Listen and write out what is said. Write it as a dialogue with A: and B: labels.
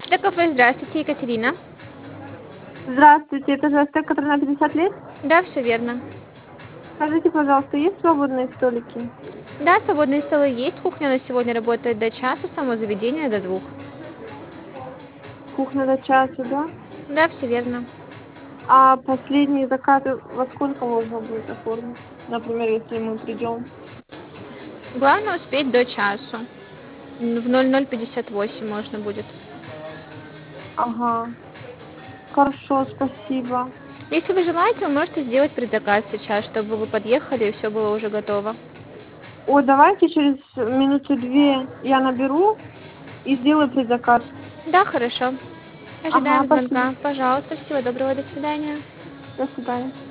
A: Это кафе «Здравствуйте», Екатерина.
B: Здравствуйте, это ЖСТ, который на 50 лет?
A: Да, все верно.
B: Скажите, пожалуйста, есть свободные столики?
A: Да, свободные столы есть. Кухня на сегодня работает до часу, само заведение до 2.
B: Кухня до часу, да?
A: Да, все верно.
B: А последние заказы во сколько можно будет оформить? Например, если мы придем.
A: Главное успеть до часу. В 00:58 можно будет.
B: Ага, хорошо, спасибо.
A: Если вы желаете, вы можете сделать предзаказ сейчас, чтобы вы подъехали и все было уже готово.
B: Ой, давайте через минуты 2 я наберу и сделаю предзаказ.
A: Да, хорошо.
B: Ага,
A: Ожидаем
B: спасибо.
A: звонка. Пожалуйста, всего доброго, до свидания.
B: До свидания.